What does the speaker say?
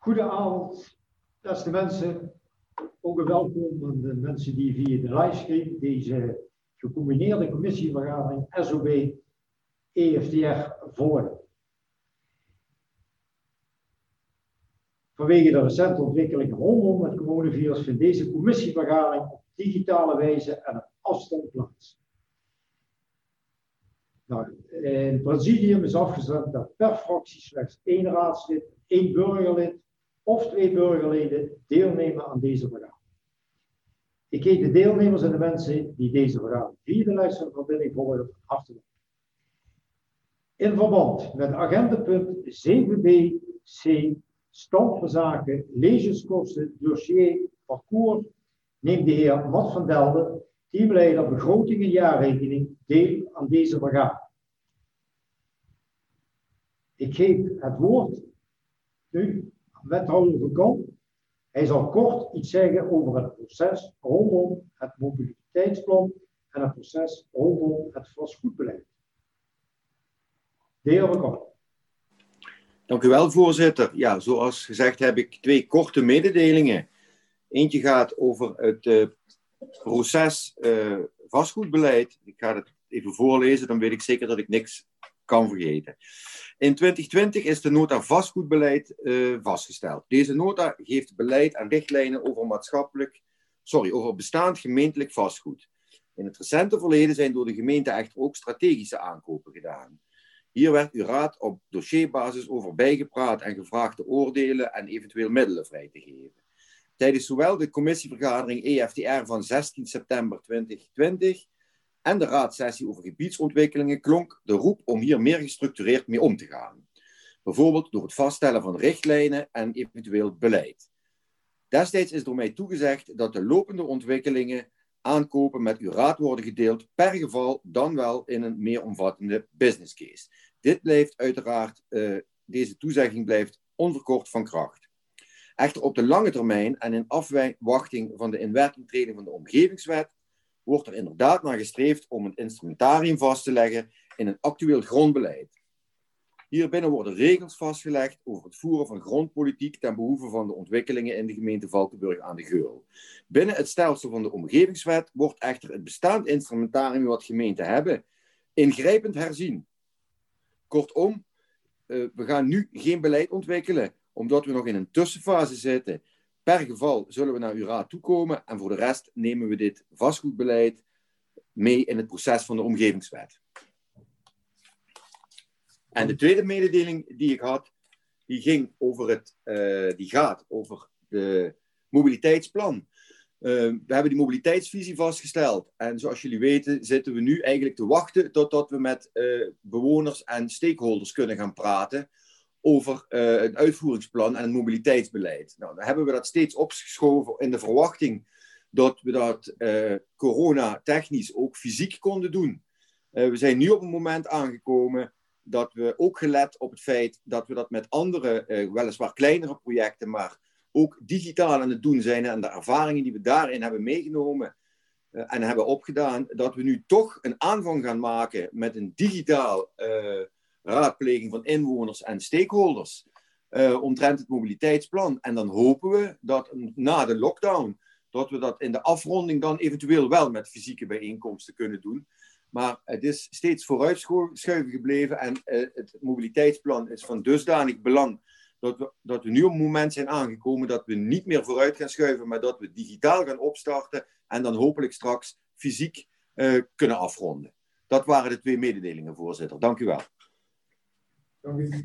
Goedenavond, beste mensen. Ook een welkom aan de mensen die via de livestream deze gecombineerde commissievergadering SOB-EFTR volgen. Vanwege de recente ontwikkelingen rondom het coronavirus vindt deze commissievergadering op digitale wijze en op afstand plaats. In het presidium is afgestemd dat per fractie slechts 1 raadslid, 1 burgerlid of 2 burgerleden deelnemen aan deze vergadering. Ik heet de deelnemers en de mensen die deze vergadering via de luisterverbinding volgen hartelijk. In verband met agendapunt 7b-C, stand van zaken, lezingskosten, dossier, parcours, neemt de heer Mat van Delden, teamleider begroting en jaarrekening, deel aan deze vergadering. Ik geef het woord nu aan wethouder Van Kamp. Hij zal kort iets zeggen over het proces rondom het mobiliteitsplan en het proces rondom het vastgoedbeleid. De heer Van Kamp. Dank u wel, voorzitter. Ja, zoals gezegd heb ik 2 korte mededelingen. Eentje gaat over het proces vastgoedbeleid. Ik ga het even voorlezen, dan weet ik zeker dat ik niks kan vergeten. In 2020 is de nota vastgoedbeleid vastgesteld. Deze nota geeft beleid en richtlijnen over bestaand gemeentelijk vastgoed. In het recente verleden zijn door de gemeente echter ook strategische aankopen gedaan. Hier werd uw raad op dossierbasis over bijgepraat en gevraagd te oordelen en eventueel middelen vrij te geven. Tijdens zowel de commissievergadering EFTR van 16 september 2020 en de raadssessie over gebiedsontwikkelingen klonk de roep om hier meer gestructureerd mee om te gaan. Bijvoorbeeld door het vaststellen van richtlijnen en eventueel beleid. Destijds is door mij toegezegd dat de lopende ontwikkelingen aankopen met uw raad worden gedeeld per geval dan wel in een meer omvattende business case. Dit blijft uiteraard, deze toezegging blijft onverkort van kracht. Echter op de lange termijn en in afwachting van de inwerkingtreding van de omgevingswet wordt er inderdaad naar gestreefd om een instrumentarium vast te leggen in een actueel grondbeleid. Hierbinnen worden regels vastgelegd over het voeren van grondpolitiek ten behoeve van de ontwikkelingen in de gemeente Valkenburg aan de Geul. Binnen het stelsel van de omgevingswet wordt echter het bestaand instrumentarium wat gemeenten hebben ingrijpend herzien. Kortom, we gaan nu geen beleid ontwikkelen omdat we nog in een tussenfase zitten. Per geval zullen we naar uw raad toekomen en voor de rest nemen we dit vastgoedbeleid mee in het proces van de omgevingswet. En de tweede mededeling die ik had, die gaat over de mobiliteitsplan. We hebben die mobiliteitsvisie vastgesteld. En zoals jullie weten zitten we nu eigenlijk te wachten totdat we met bewoners en stakeholders kunnen gaan praten over het uitvoeringsplan en het mobiliteitsbeleid. Nou, dan hebben we dat steeds opgeschoven in de verwachting dat we dat corona-technisch ook fysiek konden doen. We zijn nu op een moment aangekomen dat we ook gelet op het feit dat we dat met andere, weliswaar kleinere projecten, maar ook digitaal aan het doen zijn en de ervaringen die we daarin hebben meegenomen en hebben opgedaan, dat we nu toch een aanvang gaan maken met een digitaal raadpleging van inwoners en stakeholders omtrent het mobiliteitsplan. En dan hopen we dat na de lockdown, dat we dat in de afronding dan eventueel wel met fysieke bijeenkomsten kunnen doen. Maar het is steeds vooruitschuiven gebleven en het mobiliteitsplan is van dusdanig belang dat we nu op een moment zijn aangekomen dat we niet meer vooruit gaan schuiven, maar dat we digitaal gaan opstarten en dan hopelijk straks fysiek kunnen afronden. Dat waren de 2 mededelingen, voorzitter. Dank u wel. Dank u.